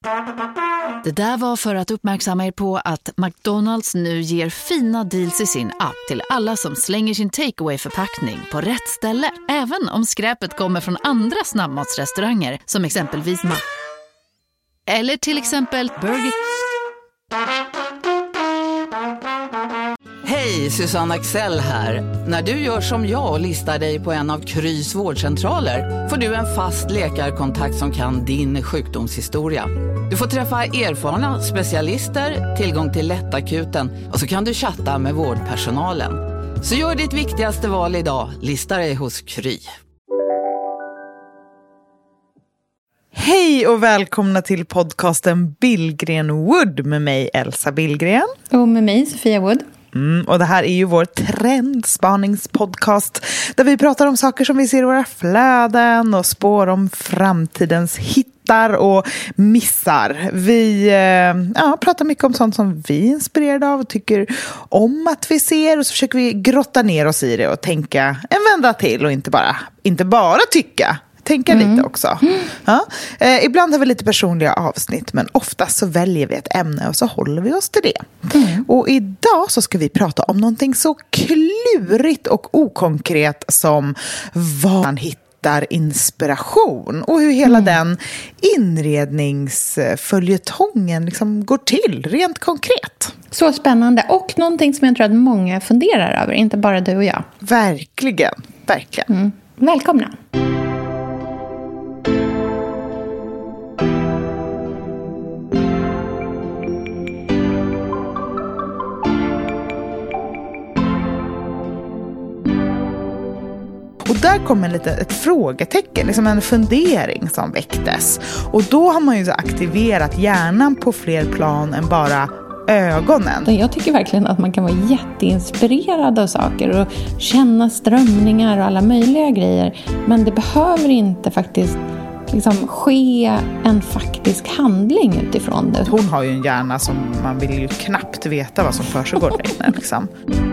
Det där var för att uppmärksamma er på att McDonald's nu ger fina deals i sin app till alla som slänger sin takeaway-förpackning på rätt ställe. Även om skräpet kommer från andra snabbmatsrestauranger som exempelvis eller till exempel Burger. Hej, Susanne Axel här. När du gör som jag och listar dig på en av Krys vårdcentraler får du en fast läkarkontakt som kan din sjukdomshistoria. Du får träffa erfarna specialister, tillgång till lättakuten och så kan du chatta med vårdpersonalen. Så gör ditt viktigaste val idag, lista dig hos Kry. Hej och välkomna till podcasten Billgren Wood med mig Elsa Billgren. Och med mig Sofia Wood. Och det här är ju vår trendspaningspodcast där vi pratar om saker som vi ser i våra flöden och spår om framtidens hittar och missar. Vi pratar mycket om sånt som vi är inspirerade av och tycker om att vi ser, och så försöker vi grotta ner oss i det och tänka en vända till och inte bara tycka. Tänka lite också. Ja. Ibland har vi lite personliga avsnitt, men oftast så väljer vi ett ämne och så håller vi oss till det. Och idag så ska vi prata om någonting så klurigt och okonkret som var man hittar inspiration och hur hela den inredningsföljetongen liksom går till, rent konkret. Så spännande, och någonting som jag tror att många funderar över, inte bara du och jag. Verkligen. Välkomna! Och där kom ett frågetecken, liksom en fundering som väcktes. Och då har man ju aktiverat hjärnan på fler plan än bara ögonen. Jag tycker verkligen att man kan vara jätteinspirerad av saker och känna strömningar och alla möjliga grejer. Men det behöver inte faktiskt liksom ske en faktisk handling utifrån det. Hon har ju en hjärna som man vill ju knappt veta vad som försiggår där inne liksom.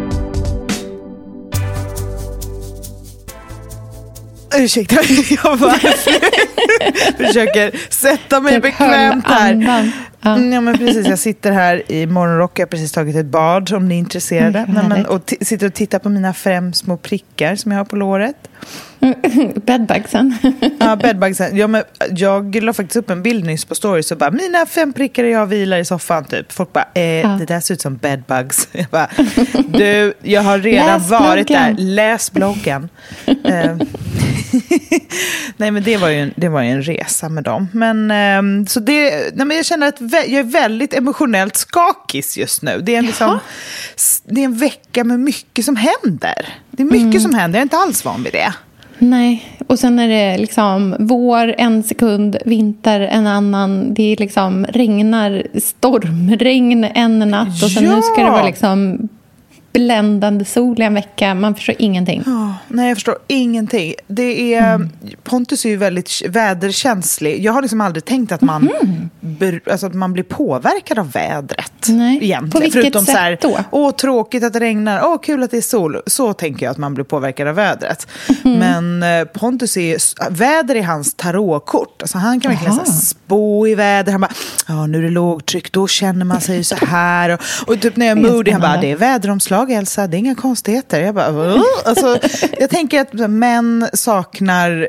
Ursäkta, jag bara försöker sätta mig bekvämt här. Ja, men precis, jag sitter här i morgonrock. Jag har precis tagit ett bad, om ni är intresserade. Och sitter och tittar på mina 5 små prickar som jag har på låret. Bedbugsen. Ja, bedbugsen. Ja, men jag la faktiskt upp en bild nyss på stories och bara, mina 5 prickar jag vilar i soffan typ. Folk bara, det där ser ut som bedbugs. Jag bara, jag har redan varit där. Läs bloggen. Nej, men det var ju en resa med dem. Men men jag känner att jag är väldigt emotionellt skakis just nu. Det är det är en vecka med mycket som händer. Det är mycket som händer. Jag är inte alls van vid det. Nej, och sen är det liksom vår en sekund, vinter en annan. Det är liksom regnar, stormregn en natt. Och sen nu ska det vara liksom bländande sol i en vecka. Man förstår ingenting. Nej, jag förstår ingenting. Det är Pontus är ju väldigt väderkänslig. Jag har liksom aldrig tänkt att man att man blir påverkad av vädret. Nej. Egentligen. På vilket förutom sätt så här, då? Tråkigt att det regnar. Kul att det är sol. Så tänker jag att man blir påverkad av vädret. Men Pontus väder är hans tarotkort. Alltså han kan verkligen spå i väder. Han bara, nu är det lågtryck. Då känner man sig så här. Och typ när jag är modig, han bara, det är väderomslag, Elsa, det är inga konstigheter. Jag bara, alltså, jag tänker att män saknar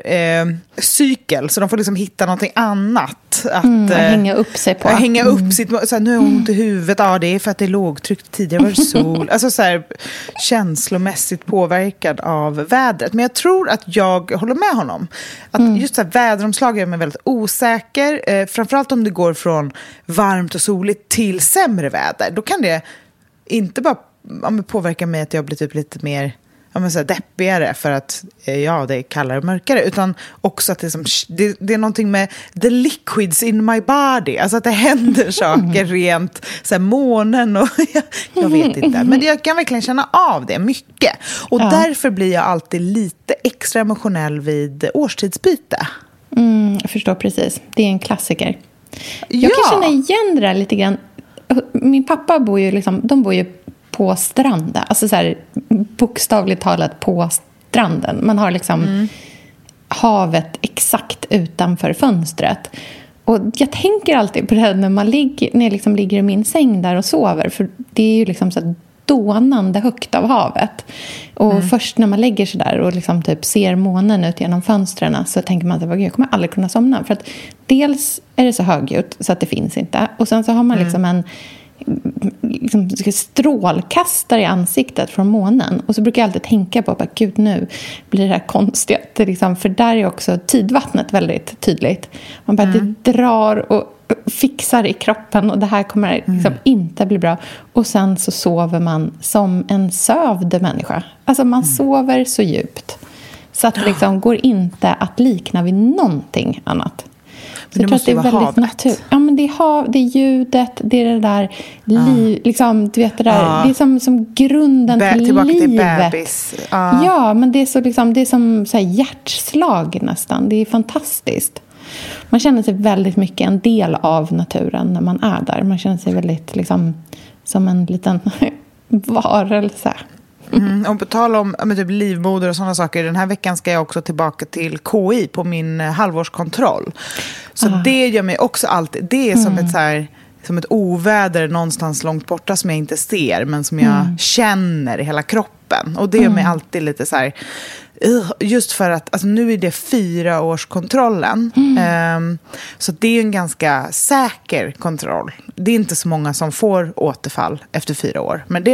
cykel, så de får liksom hitta någonting annat att hänga upp sig på. Hänga upp sitt, så här, nu är jag ont i huvudet, det är för att det är lågtryck, tidigare var det sol. Alltså så här, känslomässigt påverkad av vädret. Men jag tror att jag håller med honom. Att just så här, väderomslag gör mig väldigt osäker. Framförallt om det går från varmt och soligt till sämre väder. Då kan det inte bara påverka mig att jag blir typ lite mer deppigare för att det är kallare och mörkare, utan också att det är någonting med the liquids in my body, alltså att det händer saker rent så här, månen och jag vet inte, men jag kan verkligen känna av det mycket, och därför blir jag alltid lite extra emotionell vid årstidsbyte. Jag förstår precis, det är en klassiker. Jag kan känna igen det där lite grann. Min pappa bor ju på stranden. Alltså så här, bokstavligt talat på stranden. Man har liksom havet exakt utanför fönstret. Och jag tänker alltid på det här när jag liksom ligger i min säng där och sover. För det är ju liksom så här dånande högt av havet. Och först när man lägger sig där och liksom typ ser månen ut genom fönstren, så tänker man att jag kommer aldrig kunna somna. För att dels är det så högljutt så att det finns inte. Och sen så har man liksom en strålkastare i ansiktet från månen. Och så brukar jag alltid tänka på att gud, nu blir det här konstigt. Liksom, för där är också tidvattnet väldigt tydligt. Man bara det drar och fixar i kroppen, och det här kommer liksom inte bli bra. Och sen så sover man som en sövd människa. Alltså man sover så djupt så att det liksom går inte att likna vid någonting annat. Så jag tror att det är väldigt naturligt. Ja, men det är ljudet, det är det där liksom, du vet det där, det är som grunden till tillbaka livet. Till bebis. Ja, men det är så liksom, det är som så här hjärtslag nästan. Det är fantastiskt. Man känner sig väldigt mycket en del av naturen när man är där. Man känner sig väldigt liksom som en liten varelse. Och på tal om typ livmoder och sådana saker, den här veckan ska jag också tillbaka till KI på min halvårskontroll. Så det gör mig också alltid, det är som ett så här, som ett oväder någonstans långt borta som jag inte ser, men som jag känner i hela kroppen. Och det gör mig alltid lite så här, just för att alltså, nu är det 4-årskontrollen. Så det är en ganska säker kontroll. Det är inte så många som får återfall efter 4 år. Men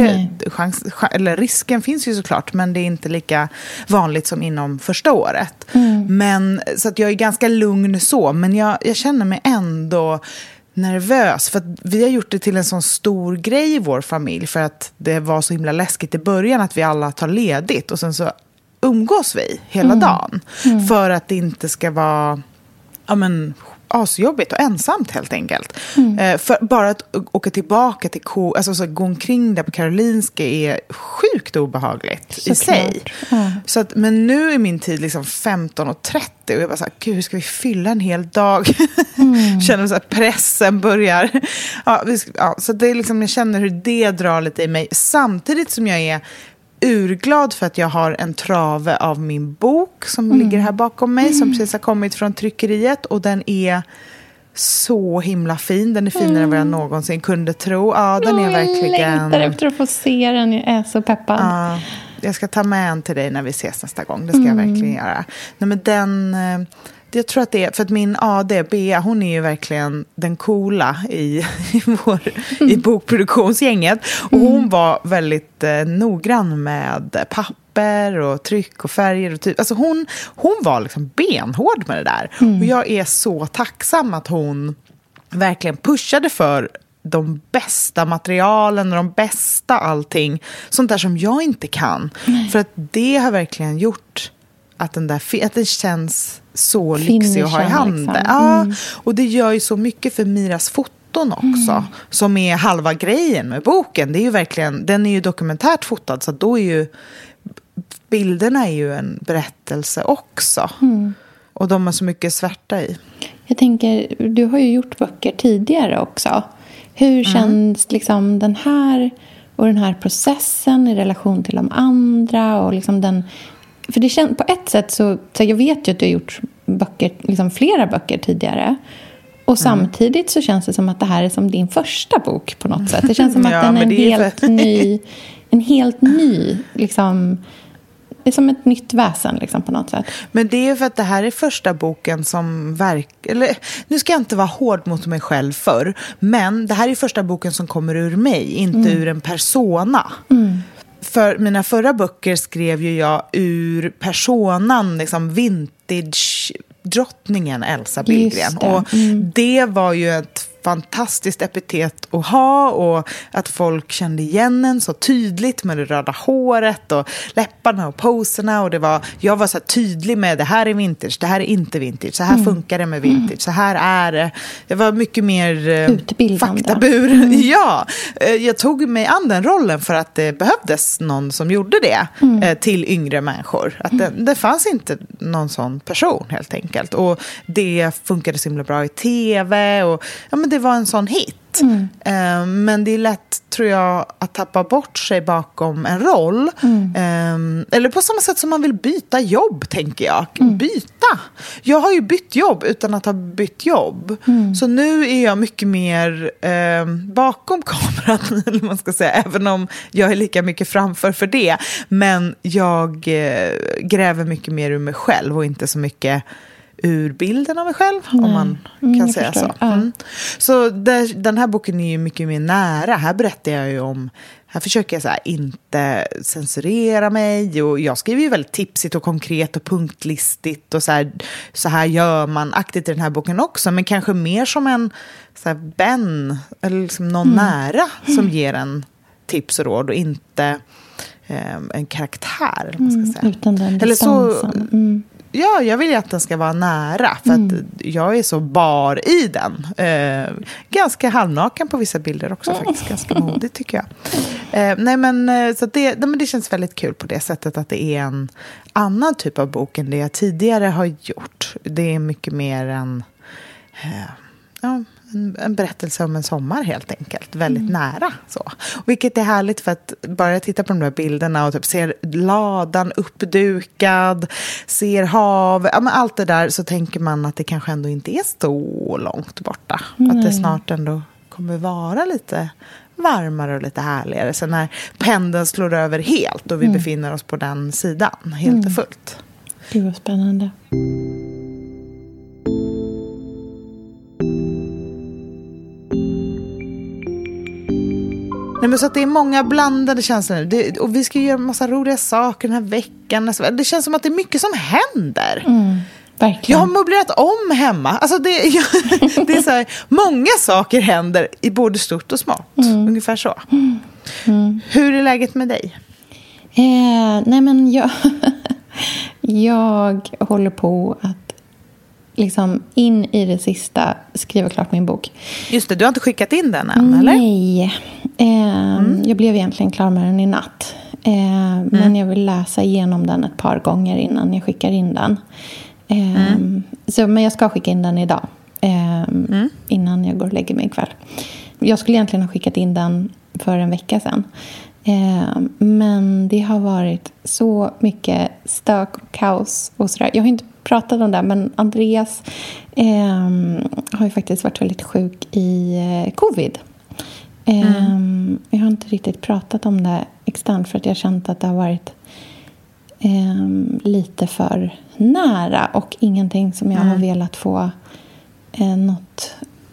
eller risken finns ju såklart, men det är inte lika vanligt som inom första året. Men, så att jag är ganska lugn så, men jag känner mig ändå nervös, för att vi har gjort det till en sån stor grej i vår familj, för att det var så himla läskigt i början att vi alla tar ledigt och sen så umgås vi hela dagen för att det inte ska vara asjobbigt och ensamt helt enkelt. För bara att åka tillbaka till alltså så gå omkring där på Karolinska är sjukt obehagligt i sig. Så att, men nu är min tid liksom 15:30 och jag bara så här, gud, hur ska vi fylla en hel dag? Känner så att pressen börjar. Så det är liksom, jag känner hur det drar lite i mig, samtidigt som jag är urglad för att jag har en trave av min bok som ligger här bakom mig, som precis har kommit från tryckeriet, och den är så himla fin. Den är finare än vad jag någonsin kunde tro. Ja, den är verkligen... Jag längtar efter att få se den. Jag är så peppad. Ja, jag ska ta med en till dig när vi ses nästa gång. Det ska jag verkligen göra. Nej, men den... Jag tror att det är, för att min AD, Bea, hon är ju verkligen den coola i bokproduktionsgänget. Och hon var väldigt noggrann med papper och tryck och färger. Och typ. Alltså hon var liksom benhård med det där. Och jag är så tacksam att hon verkligen pushade för de bästa materialen och de bästa allting. Sånt där som jag inte kan. För att det har verkligen gjort att den känns så lyxig att ha i handen. Liksom. Ja, och det gör ju så mycket för Miras foton också, som är halva grejen med boken. Det är ju verkligen, den är ju dokumentärt fotad, så då är ju bilderna är ju en berättelse också. Och de har så mycket svärta i. Jag tänker, du har ju gjort böcker tidigare också. Hur känns liksom den här processen i relation till de andra, och liksom den... För det känns på ett sätt så jag vet ju att du har gjort böcker, liksom flera böcker tidigare. Och samtidigt så känns det som att det här är som din första bok på något sätt. Det känns som att den är en helt ny liksom, det är som ett nytt väsen liksom, på något sätt. Men det är för att det här är första boken som nu ska jag inte vara hård mot mig själv men det här är första boken som kommer ur mig, inte ur en persona. För mina förra böcker skrev ju jag ur personan, liksom vintage-drottningen Elsa Billgren. Och det var ju ett fantastiskt epitet att ha, och att folk kände igen en så tydligt med det röda håret och läpparna och poserna, och jag var så här tydlig med det här är vintage, det här är inte vintage, så här funkar det med vintage, så här är det. Jag var mycket mer faktabur. Ja, jag tog mig an den rollen för att det behövdes någon som gjorde det till yngre människor. Att det fanns inte någon sån person helt enkelt, och det funkade så himla bra i tv, och ja, men det det var en sån hit. Men det är lätt, tror jag, att tappa bort sig bakom en roll. Eller på samma sätt som man vill byta jobb, tänker jag. Byta. Jag har ju bytt jobb utan att ha bytt jobb. Så nu är jag mycket mer bakom kameran, eller man ska säga, även om jag är lika mycket framför för det. Men jag gräver mycket mer ur mig själv och inte så mycket ur bilden av mig själv, om man kan säga så. Så den här boken är ju mycket mer nära. Här berättar jag ju om, här försöker jag så här inte censurera mig, och jag skriver ju väldigt tipsigt och konkret och punktlistigt och så här gör man aktivt i den här boken också, men kanske mer som en så här vän eller liksom någon nära som ger en tips och råd, och inte en karaktär, eller man ska säga. Utan den distansen. Ja, jag vill ju att den ska vara nära, för att jag är så bar i den. Ganska halvnaken på vissa bilder också, faktiskt. Ganska modigt, tycker jag. Så det känns väldigt kul på det sättet, att det är en annan typ av bok än det jag tidigare har gjort. Det är mycket mer en berättelse om en sommar, helt enkelt. Väldigt nära. Så. Vilket är härligt, för att bara jag tittar på de där bilderna och typ ser ladan uppdukad, ser hav, allt det där, så tänker man att det kanske ändå inte är så långt borta. Att det snart ändå kommer vara lite varmare och lite härligare. Så när pendeln slår över helt och vi befinner oss på den sidan, helt och fullt. Det var spännande. Nej, men så att det är många blandade känslor nu. Och vi ska göra en massa roliga saker den här veckan. Det känns som att det är mycket som händer. Verkligen. Jag har möblerat om hemma. Alltså det är så här, många saker händer i både stort och smått. Ungefär så. Hur är läget med dig? Nej, men jag håller på att liksom in i det sista skriva klart min bok. Just det, du har inte skickat in den än, eller? Nej. Jag blev egentligen klar med den i natt. Men jag vill läsa igenom den ett par gånger innan jag skickar in den. Men jag ska skicka in den idag. Innan jag går och lägger mig ikväll. Jag skulle egentligen ha skickat in den för en vecka sedan. Men det har varit så mycket stök och kaos och sådär. Jag har inte pratat om det, men Andreas har ju faktiskt varit väldigt sjuk i covid. Jag har inte riktigt pratat om det externt, för att jag har känt att det har varit lite för nära och ingenting som jag har velat få något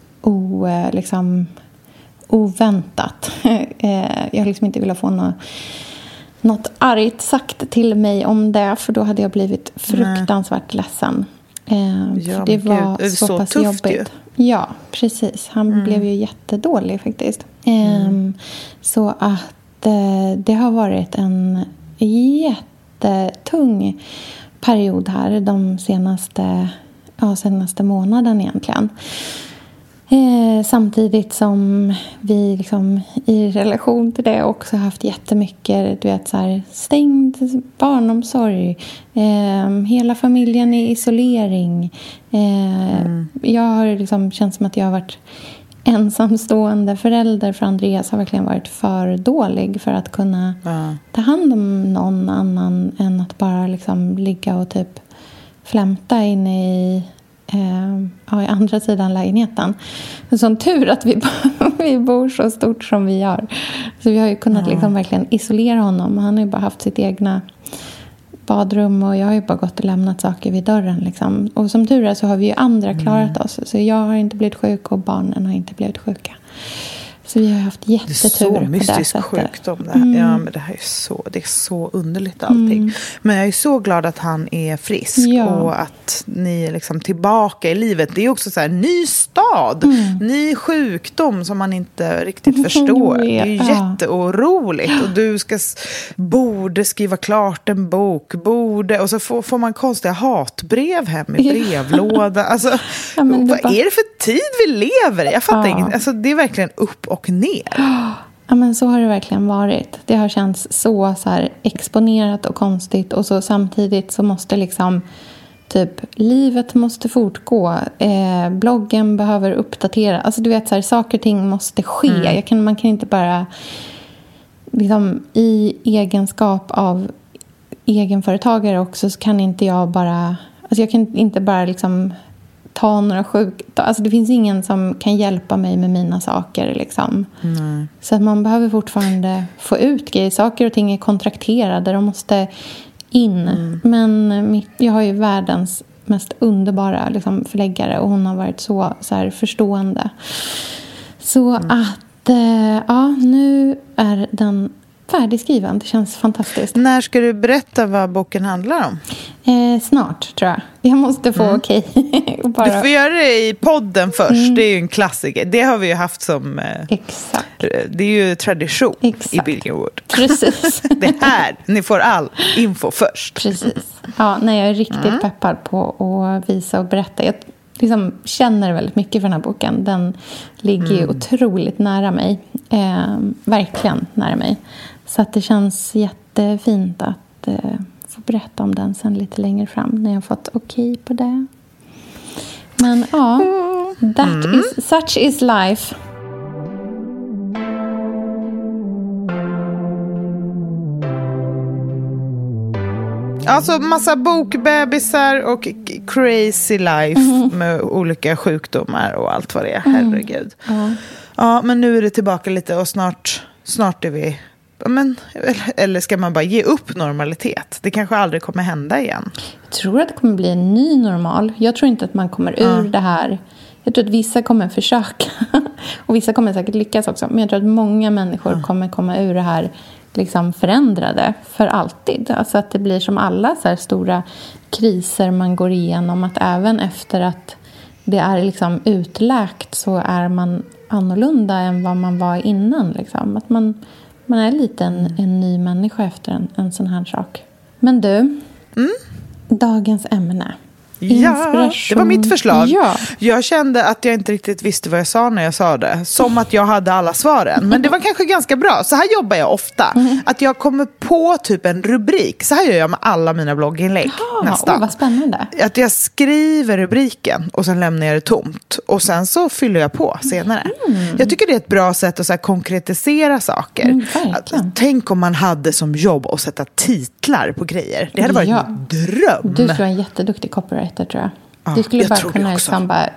oväntat. Jag har liksom inte velat få något argt sagt till mig om det, för då hade jag blivit fruktansvärt ledsen. För det var så pass jobbigt. Ju. Ja, precis. Han blev ju jättedålig faktiskt. Så att det har varit en jättetung period här de senaste månaden egentligen. Samtidigt som vi liksom i relation till det också haft jättemycket, du vet, så här, stängd barnomsorg, hela familjen i isolering. Jag har liksom känt som att jag har varit ensamstående förälder, för Andreas har verkligen varit för dålig för att kunna ta hand om någon annan än att bara liksom ligga och typ flämta inne i andra sidan lägenheten. En sån tur att vi bor så stort som vi gör. Så vi har ju kunnat liksom verkligen isolera honom. Han har ju bara haft sitt egna badrum, och jag har ju bara gått och lämnat saker vid dörren liksom. Och som tur är så har vi ju andra klarat oss. Så jag har inte blivit sjuk och barnen har inte blivit sjuka. Så vi har haft jättetur på det sättet. Det är så mystisk sjukdom där. Ja, men det här det är så underligt allting. Men jag är så glad att han är frisk och att ni är liksom tillbaka i livet. Det är också så här, ny stad, ny sjukdom som man inte riktigt förstår. Det är ju jätteoroligt, och du borde skriva klart en bok, och så får man konstiga hatbrev hem i brevlådan. Alltså, vad är det för tid vi lever i? Jag fattar inget. Alltså, det är verkligen upp och ner. Ja, men så har det verkligen varit. Det har känts så här exponerat och konstigt, och så samtidigt så måste liksom typ livet måste fortgå, bloggen behöver uppdatera, alltså du vet så här, saker och ting måste ske. Man kan inte bara liksom, i egenskap av egenföretagare också, så kan inte jag bara, alltså jag kan inte bara liksom ta några alltså det finns ingen som kan hjälpa mig med mina saker liksom. Så att man behöver fortfarande få ut grejer. Saker och ting är kontrakterade, de måste in. Men jag har ju världens mest underbara liksom, förläggare, och hon har varit så här förstående. Så att nu är den färdigskriven. Det känns fantastiskt. När ska du berätta vad boken handlar om? Snart, tror jag. Jag måste få okej. Du får göra det i podden först. Det är ju en klassiker. Det har vi ju haft som... Exakt. Det är ju tradition i Billingwood. Precis. Det här, ni får all info först. Precis. Ja, nej, jag är riktigt peppad på att visa och berätta. Jag liksom känner väldigt mycket för den här boken. Den ligger ju otroligt nära mig. Verkligen nära mig. Så att det känns jättefint att få berätta om den sen lite längre fram, när jag har fått okej på det. Men ja, such is life. Alltså massa bokbebisar och crazy life med olika sjukdomar och allt vad det är. Herregud. Ja, men nu är det tillbaka lite och snart är vi... eller ska man bara ge upp normalitet? Det kanske aldrig kommer hända igen. Jag tror att det kommer bli en ny normal. Jag tror inte att man kommer ur det här. Jag tror att vissa kommer försöka. Och vissa kommer säkert lyckas också. Men jag tror att många människor kommer komma ur det här liksom förändrade för alltid. Alltså att det blir som alla så här stora kriser man går igenom. Att även efter att det är liksom utläkt, så är man annorlunda än vad man var innan. Liksom. Att man är lite en ny människa efter en sån här sak. Men du, dagens ämne. Ja, det var mitt förslag. Ja. Jag kände att jag inte riktigt visste vad jag sa när jag sa det. Som att jag hade alla svaren. Men det var kanske ganska bra. Så här jobbar jag ofta. Att jag kommer på typ en rubrik. Så här gör jag med alla mina blogginlägg. Nästan. Vad spännande. Att jag skriver rubriken och sen lämnar jag det tomt. Och sen så fyller jag på senare. Jag tycker det är ett bra sätt att så här konkretisera saker. Tänk om man hade som jobb att sätta titlar på grejer. Det hade varit en dröm. Du skulle vara en jätteduktig copywriter, tror jag. Du skulle bara kunna liksom bara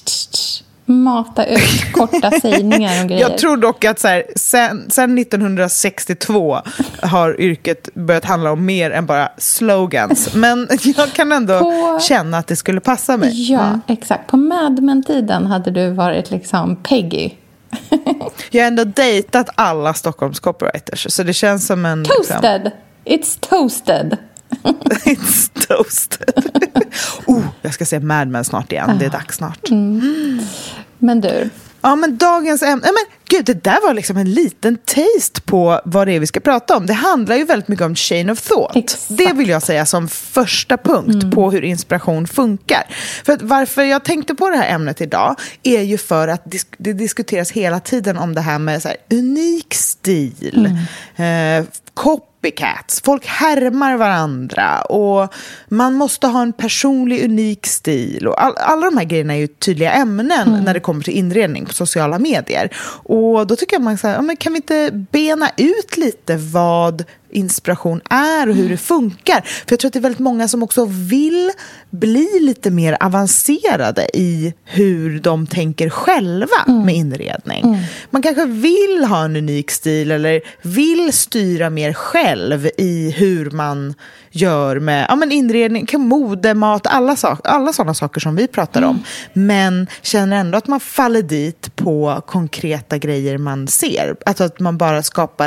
mata ut korta sägningar och grejer. Jag tror dock att så här, sen 1962 har yrket börjat handla om mer än bara slogans. Men jag kan ändå känna att det skulle passa mig. Ja, exakt. På Mad Men-tiden hade du varit liksom Peggy. Jag har ändå dejtat alla Stockholms copywriters. Så det känns som en... Toasted. Liksom... It's toasted. It's toasted. Jag ska se Mad Men snart igen. Det är dags snart. Men du... Ja, men dagens ämne... Men gud, det där var liksom en liten taste på vad det är vi ska prata om. Det handlar ju väldigt mycket om chain of thought. Exakt. Det vill jag säga som första punkt på hur inspiration funkar. För att varför jag tänkte på det här ämnet idag är ju för att det diskuteras hela tiden om det här med så här, unik stil, copycats. Folk härmar varandra och man måste ha en personlig unik stil. Och alla de här grejerna är ju tydliga ämnen när det kommer till inredning på sociala medier. Och då tycker jag man säger, men kan vi inte bena ut lite vad inspiration är och hur det funkar? För jag tror att det är väldigt många som också vill bli lite mer avancerade i hur de tänker själva med inredning. Man kanske vill ha en unik stil eller vill styra mer själv i hur man gör med inredning, mode, mat, alla sådana saker som vi pratar om. Men känner ändå att man faller dit på konkreta grejer man ser. Alltså att man bara skapar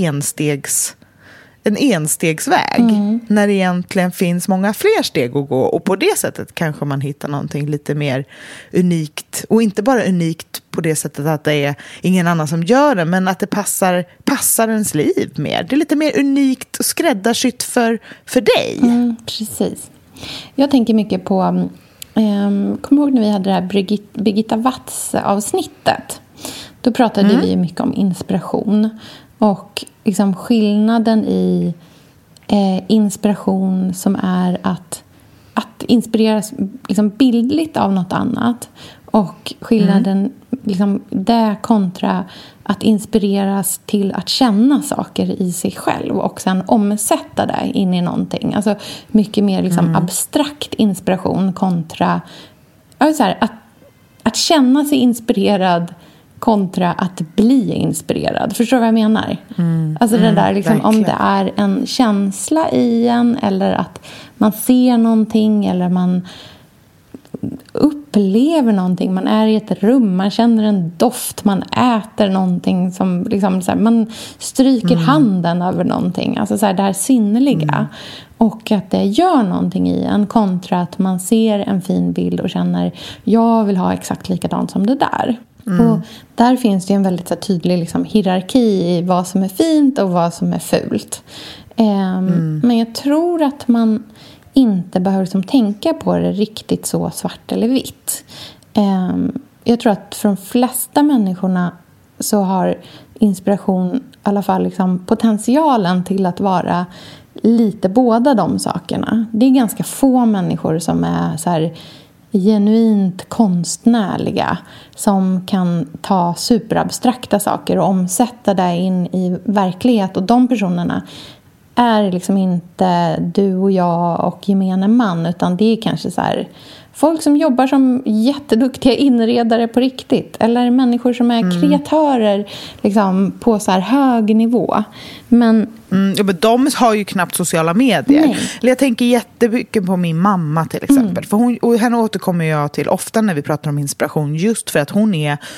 en enstegsväg när det egentligen finns många fler steg att gå, och på det sättet kanske man hittar någonting lite mer unikt, och inte bara unikt på det sättet att det är ingen annan som gör det, men att det passar ens liv mer. Det är lite mer unikt och skräddarsytt för dig. Precis. Jag tänker mycket på kommer ihåg när vi hade det här Birgitta Watts avsnittet. Då pratade vi mycket om inspiration. Och liksom skillnaden i inspiration som är att inspireras liksom bildligt av något annat och skillnaden liksom det kontra att inspireras till att känna saker i sig själv och sen omsätta det in i någonting. Alltså mycket mer liksom abstrakt inspiration kontra så här, att känna sig inspirerad kontra att bli inspirerad. Förstår du vad jag menar? Alltså det där liksom, om det är en känsla i en eller att man ser någonting eller man upplever någonting, man är i ett rum, man känner en doft, man äter någonting som liksom så här, man stryker handen över någonting, alltså så här, det här sinneliga och att det gör någonting i en kontra att man ser en fin bild och känner jag vill ha exakt likadant som det där. Och där finns det en väldigt så här, tydlig liksom, hierarki i vad som är fint och vad som är fult. Men jag tror att man inte behöver liksom tänka på det riktigt så svart eller vitt. Jag tror att för de flesta människorna så har inspiration i alla fall liksom potentialen till att vara lite båda de sakerna. Det är ganska få människor som är så här genuint konstnärliga som kan ta superabstrakta saker och omsätta det in i verklighet. Och de personerna är liksom inte du och jag och gemene man, utan det är kanske så här folk som jobbar som jätteduktiga inredare på riktigt eller människor som är kreatörer liksom på så här hög nivå. Men de har ju knappt sociala medier. Nej. Jag tänker jättemycket på min mamma till exempel. För henne återkommer jag till ofta när vi pratar om inspiration, just för att hon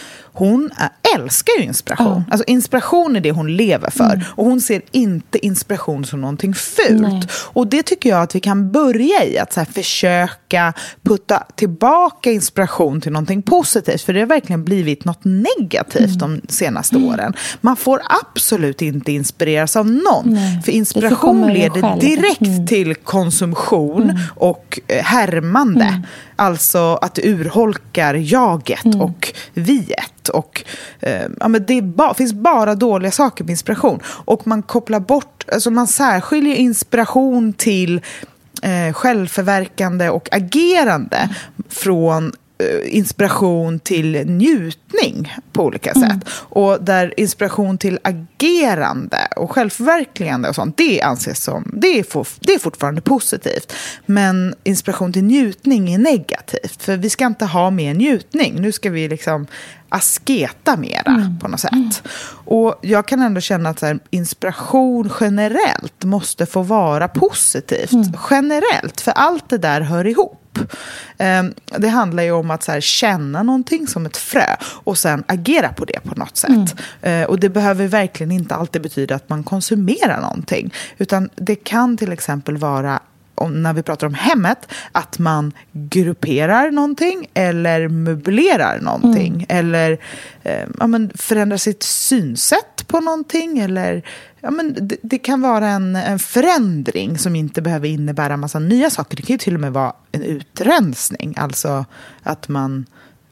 älskar ju inspiration. Alltså inspiration är det hon lever för. Och hon ser inte inspiration som någonting fult. Nej. Och det tycker jag att vi kan börja i. Att så här försöka putta tillbaka inspiration till någonting positivt. För det har verkligen blivit något negativt de senaste åren. Man får absolut inte inspireras av någon. Nej. För inspiration leder direkt till konsumtion och härmande. Alltså att det urholkar jaget och viet. Och men det finns bara dåliga saker med inspiration. Och man kopplar bort, alltså man särskiljer inspiration till självförverkande och agerande från inspiration till njutning på olika sätt. Och där inspiration till agerande och självförverkligande och sånt, det anses som, det är fortfarande positivt. Men inspiration till njutning är negativt. För vi ska inte ha mer njutning. Nu ska vi liksom asketa mera på något sätt. Och jag kan ändå känna att så här, inspiration generellt måste få vara positivt. Generellt, för allt det där hör ihop. Det handlar ju om att så här, känna någonting som ett frö och sen agera på det på något sätt. Och det behöver verkligen inte alltid betyda att man konsumerar någonting. Utan det kan till exempel vara, när vi pratar om hemmet, att man grupperar någonting eller möblerar någonting eller förändrar sitt synsätt på någonting eller det kan vara en förändring som inte behöver innebära en massa nya saker. Det kan ju till och med vara en utrensning, alltså att man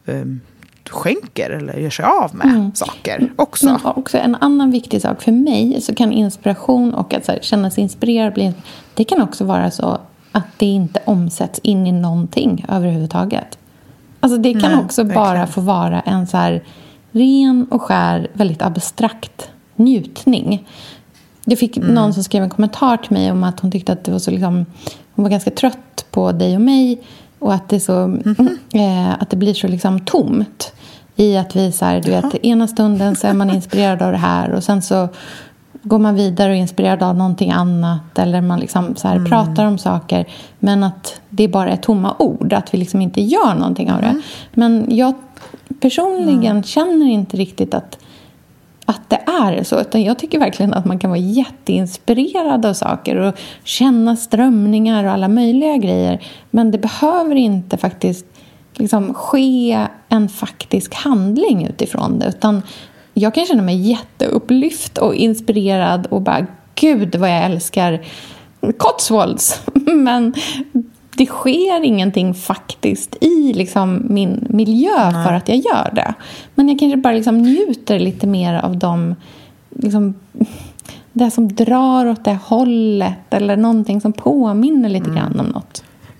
skänker eller gör sig av med saker också. Men också en annan viktig sak för mig, så kan inspiration och att så här, känna sig inspirerad, det kan också vara så att det inte omsätts in i någonting överhuvudtaget. Alltså det kan också bara få vara en så här ren och skär, väldigt abstrakt njutning. Jag fick någon som skrev en kommentar till mig om att hon tyckte att det var så liksom, hon var ganska trött på dig och mig och att det så att det blir så liksom tomt i att vi så här, du vet, ena stunden så är man inspirerad av det här och sen så går man vidare och är inspirerad av någonting annat eller man liksom så här pratar om saker, men att det bara är tomma ord, att vi liksom inte gör någonting av det. Men jag personligen känner inte riktigt att det är så, utan jag tycker verkligen att man kan vara jätteinspirerad av saker och känna strömningar och alla möjliga grejer, men det behöver inte faktiskt liksom ske en faktisk handling utifrån det, utan jag kan känna mig jätteupplyft och inspirerad och bara, gud vad jag älskar Cotswolds, men det sker ingenting faktiskt i liksom min miljö för att jag gör det. Men jag kanske bara liksom njuter lite mer av dem, liksom, det som drar åt det hållet eller någonting som påminner lite grann om något.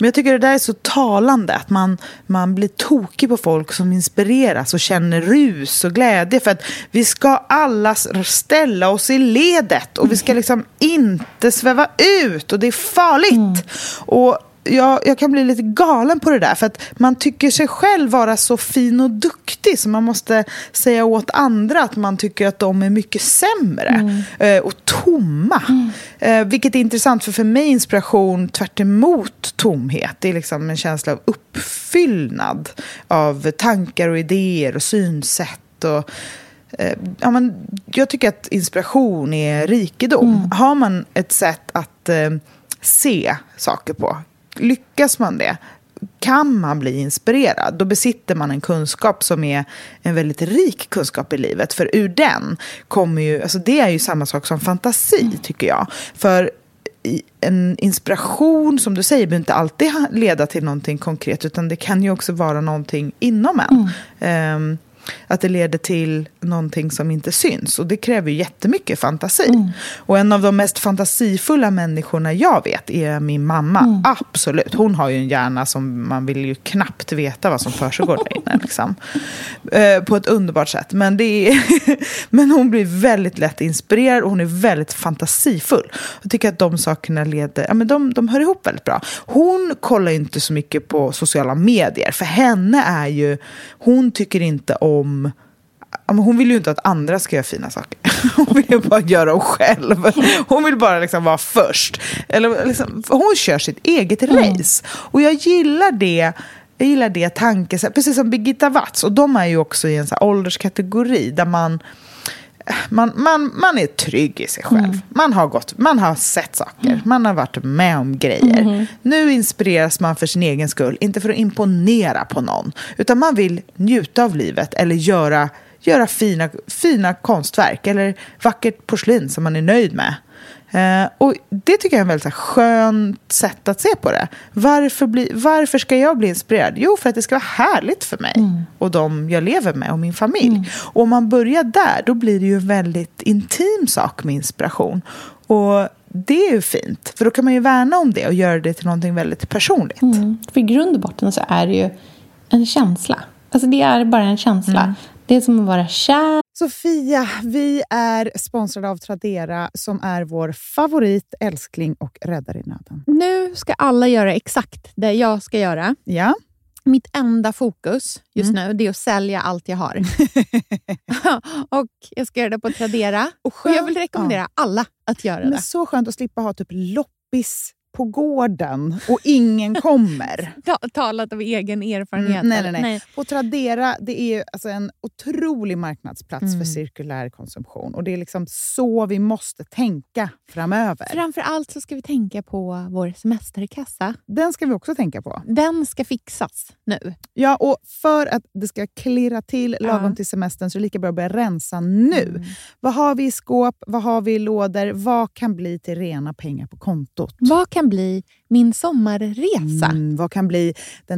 Men jag tycker det där är så talande, att man blir tokig på folk som inspireras och känner rus och glädje, för att vi ska alla ställa oss i ledet och vi ska liksom inte sväva ut, och det är farligt. Och jag kan bli lite galen på det där, för att man tycker sig själv vara så fin och duktig, så man måste säga åt andra att man tycker att de är mycket sämre och tomma. Vilket är intressant, för mig inspiration tvärt emot tomhet. Det är liksom en känsla av uppfyllnad av tankar och idéer och synsätt och jag tycker att inspiration är rikedom. Har man ett sätt att se saker på, lyckas man det, kan man bli inspirerad. Då besitter man en kunskap som är en väldigt rik kunskap i livet. För ur den kommer ju, alltså det är ju samma sak som fantasi, tycker jag. För en inspiration, som du säger, behöver inte alltid leda till någonting konkret, utan det kan ju också vara någonting inom en. Att det leder till någonting som inte syns. Och det kräver ju jättemycket fantasi. Och en av de mest fantasifulla människorna jag vet är min mamma. Absolut. Hon har ju en hjärna som man vill ju knappt veta vad som försiggår där inne. Liksom. På ett underbart sätt. Men, men hon blir väldigt lätt inspirerad och hon är väldigt fantasifull. Jag tycker att de sakerna de hör ihop väldigt bra. Hon kollar inte så mycket på sociala medier. För henne är ju, hon tycker inte om, hon vill ju inte att andra ska göra fina saker. Hon vill ju bara göra dem själv. Hon vill bara liksom vara först. Eller liksom, hon kör sitt eget race. Och jag gillar det tankesätt. Precis som Birgitta Watz. Och de är ju också i en så här ålderskategori där man är trygg i sig själv. Man har sett saker. Man har varit med om grejer. Nu inspireras man för sin egen skull. Inte för att imponera på någon. Utan man vill njuta av livet. Eller göra fina konstverk. Eller vackert porslin som man är nöjd med. Och det tycker jag är en väldigt skönt sätt att se på det. Varför ska jag bli inspirerad? Jo, för att det ska vara härligt för mig och de jag lever med och min familj. Och om man börjar där, då blir det ju en väldigt intim sak med inspiration. Och det är ju fint, för då kan man ju värna om det och göra det till någonting väldigt personligt. För i grund och botten så är det ju en känsla. Alltså det är bara en känsla. Det är som att vara kär. Sofia, vi är sponsrade av Tradera, som är vår favorit, älskling och räddare i nöden. Nu ska alla göra exakt det jag ska göra. Ja. Mitt enda fokus just nu, det är att sälja allt jag har. Och jag ska göra det på Tradera. Och jag vill rekommendera alla att göra det. Men så skönt att slippa ha typ loppis på gården och ingen kommer. Talat av egen erfarenhet. Nej. På Tradera, det är alltså en otrolig marknadsplats för cirkulär konsumtion. Och det är liksom så vi måste tänka framöver. Framförallt så ska vi tänka på vår semesterkassa. Den ska vi också tänka på. Den ska fixas nu. Ja, och för att det ska klirra till lagom till semestern, så är det lika bra att börja rensa nu. Vad har vi i skåp? Vad har vi i lådor? Vad kan bli till rena pengar på kontot? Vad kan bli min sommarresa? Vad kan bli den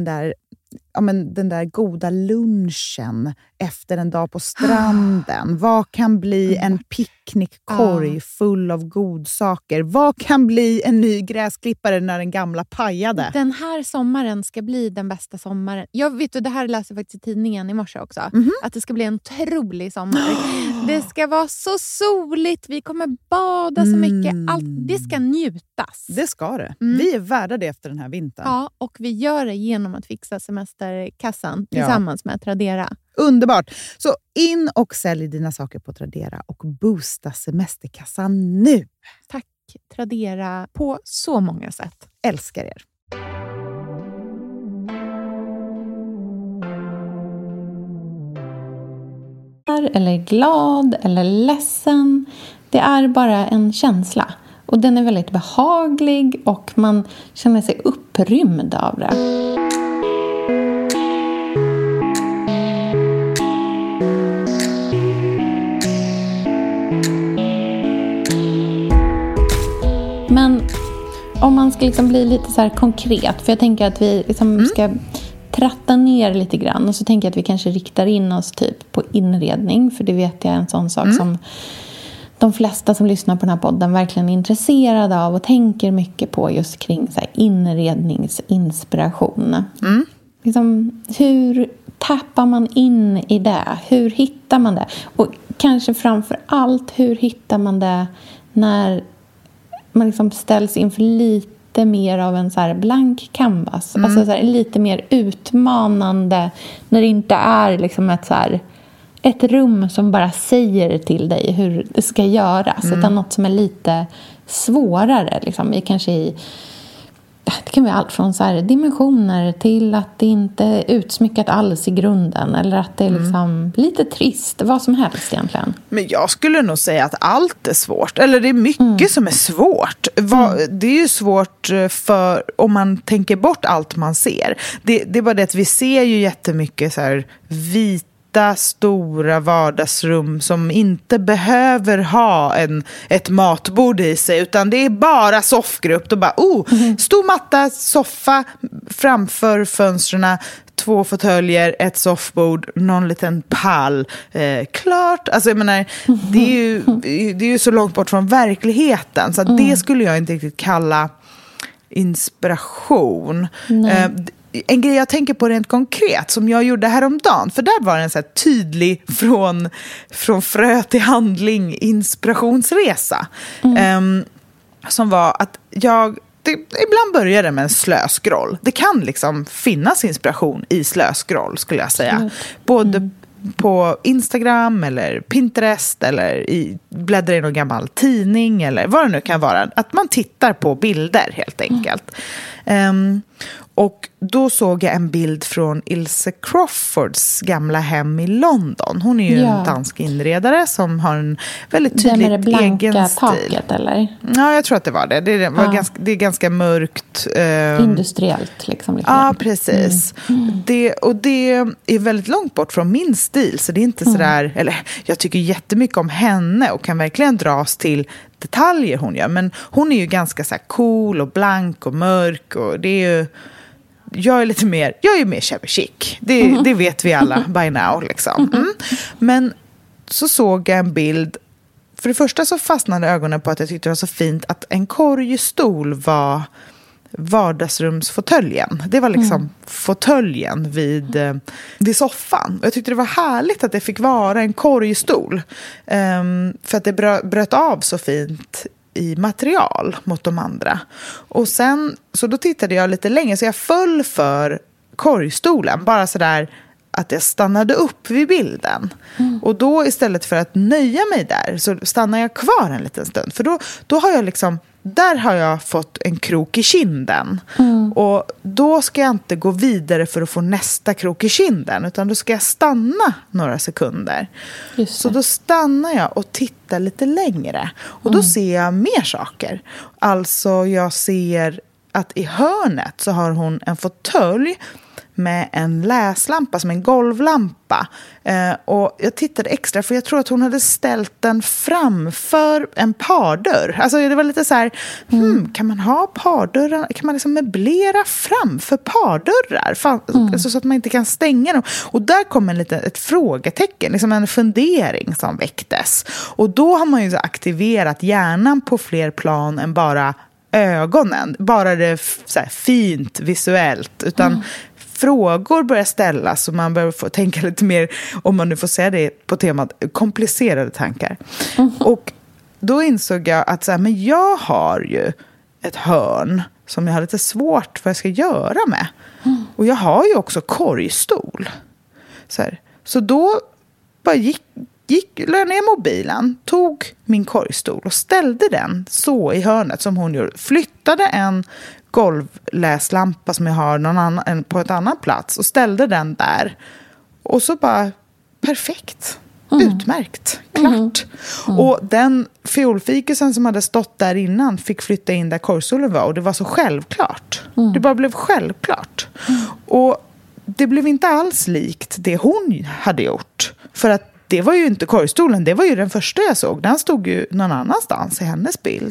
där goda lunchen efter en dag på stranden? Vad kan bli en picknickkorg full av godsaker? Vad kan bli en ny gräsklippare när den gamla pajade? Den här sommaren ska bli den bästa sommaren. Jag vet, det här läser jag faktiskt i tidningen i morse också. Att det ska bli en otrolig sommar. Det ska vara så soligt. Vi kommer bada så mycket. Allt, det ska njutas. Det ska det. Vi är värda det efter den här vintern. Ja, och vi gör det genom att fixa semesterkassan tillsammans med Tradera. Underbart! Så in och sälj dina saker på Tradera och boosta semesterkassan nu. Tack Tradera på så många sätt. Älskar er. Eller glad eller ledsen. Det är bara en känsla. Och den är väldigt behaglig och man känner sig upprymd av det. Men om man ska liksom bli lite så här konkret, för jag tänker att vi liksom ska tratta ner lite grann, och så tänker jag att vi kanske riktar in oss typ på inredning, för det vet jag är en sån sak som de flesta som lyssnar på den här podden verkligen är intresserade av och tänker mycket på just kring så här inredningsinspiration. Liksom, hur tappar man in i det? Hur hittar man det? Och kanske framför allt, hur hittar man det när man liksom ställs inför lite mer av en så här blank canvas? Alltså så här, lite mer utmanande, när det inte är liksom ett rum som bara säger till dig hur det ska göras, utan något som är lite svårare liksom, det kan vara allt från så här dimensioner till att det inte är utsmyckat alls i grunden, eller att det är liksom lite trist, vad som helst egentligen. Men jag skulle nog säga att allt är svårt, eller det är mycket som är svårt. Det är ju svårt för om man tänker bort allt man ser. Det är bara det att vi ser ju jättemycket så här stora vardagsrum som inte behöver ha ett matbord i sig, utan det är bara soffgrupp och bara stor matta, soffa framför fönstren, 2 fåtöljer, ett soffbord, någon liten pall, klart. Alltså jag menar, det är ju så långt bort från verkligheten, så att det skulle jag inte riktigt kalla inspiration. En grej jag tänker på rent konkret som jag gjorde häromdagen, för där var det en så här tydlig från frö till handling inspirationsresa, som var att ibland börjar det med en slöskroll. Det kan liksom finnas inspiration i slöskroll, skulle jag säga. Både på Instagram eller Pinterest eller bläddra i någon gammal tidning eller vad det nu kan vara. Att man tittar på bilder helt enkelt. Och då såg jag en bild från Ilse Crawfords gamla hem i London. Hon är ju en dansk inredare som har en väldigt tydlig egen stil. Den med det blanka taket, eller? Ja, jag tror att det var det. Det är ganska mörkt. Industriellt, liksom. Ja, precis. Det är väldigt långt bort från min stil, så det är inte sådär... Eller, jag tycker jättemycket om henne och kan verkligen dras till detaljer hon gör. Men hon är ju ganska så här cool och blank och mörk, och det är ju... Jag är mer shabby chic. Det vet vi alla by now liksom. Men så såg jag en bild. För det första så fastnade ögonen på att jag tyckte det var så fint att en korgstol var vardagsrumsfåtöljen. Det var liksom fåtöljen vid soffan. Och jag tyckte det var härligt att det fick vara en korgstol. För att det bröt av så fint i material mot de andra. Och sen, så då tittade jag lite längre, så jag föll för korgstolen. Bara sådär att jag stannade upp vid bilden. Och då istället för att nöja mig där så stannar jag kvar en liten stund. För då har jag liksom, där har jag fått en krok i kinden. Och då ska jag inte gå vidare för att få nästa krok i kinden, utan då ska jag stanna några sekunder. Så då stannar jag och tittar lite längre. Och då ser jag mer saker. Alltså jag ser att i hörnet så har hon en fåtölj med en läslampa som en golvlampa. Och jag tittade extra för jag tror att hon hade ställt den framför en pardörr. Alltså det var lite så här, kan man ha pardörrar? Kan man liksom möblera framför pardörrar? Alltså så att man inte kan stänga dem. Och där kom ett frågetecken, liksom en fundering som väcktes. Och då har man ju så aktiverat hjärnan på fler plan än bara ögonen. Bara det så här fint visuellt, utan frågor börjar ställas och man börjar få tänka lite mer, om man nu får säga det på temat, komplicerade tankar. Och då insåg jag att så här, men jag har ju ett hörn som jag har lite svårt vad jag ska göra med. Och jag har ju också korgstol. Så då bara la ner mobilen, tog min korgstol och ställde den så i hörnet som hon gjorde. Flyttade en golvläslampa som jag har på ett annat plats och ställde den där. Och så bara, perfekt. Utmärkt. Klart. Och den fiolfikusen som hade stått där innan fick flytta in där korgstolen var. Och det var så självklart. Det bara blev självklart. Och det blev inte alls likt det hon hade gjort. För att det var ju inte korgstolen, det var ju den första jag såg. Den stod ju någon annanstans i hennes bild.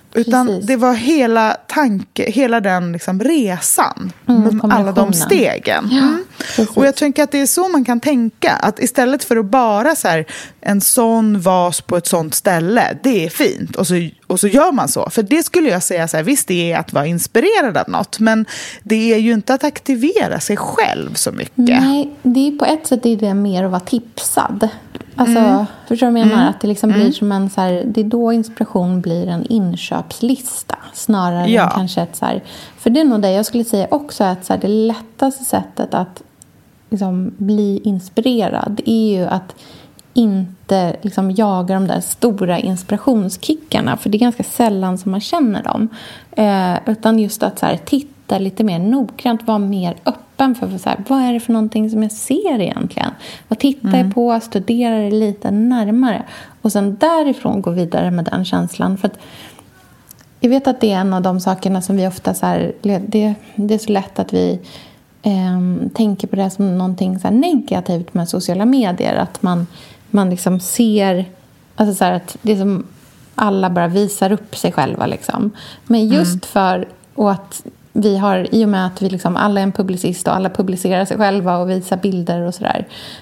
Utan det var hela den liksom resan. Alla de stegen. Ja, och jag tänker att det är så man kan tänka. Att istället för att bara så här, en sån vas på ett sånt ställe, det är fint. Och så gör man så. För det skulle jag säga så här, visst det är att vara inspirerad av något. Men det är ju inte att aktivera sig själv så mycket. Nej, det är på ett sätt är det mer att vara tipsad. Alltså, förstår du vad jag menar? Att det liksom blir som en så här, det är då inspiration blir en inköpslista snarare än kanske ett så här, för det är nog det jag skulle säga också, att så här, det lättaste sättet att liksom bli inspirerad är ju att inte liksom jaga de där stora inspirationskickarna, för det är ganska sällan som man känner dem, utan just att så här, titta lite mer noggrant, vara mer öppen för så här, vad är det för någonting som jag ser egentligen, vad tittar jag på, studerar det lite närmare och sen därifrån gå vidare med den känslan. För att jag vet att det är en av de sakerna som vi ofta så här, det är så lätt att vi tänker på det som någonting så här negativt med sociala medier, att man liksom ser, alltså så här, att det är som alla bara visar upp sig själva liksom. Men just för, och att vi har, i och med att vi liksom alla är en publicist och alla publicerar sig själva och visar bilder och sådär,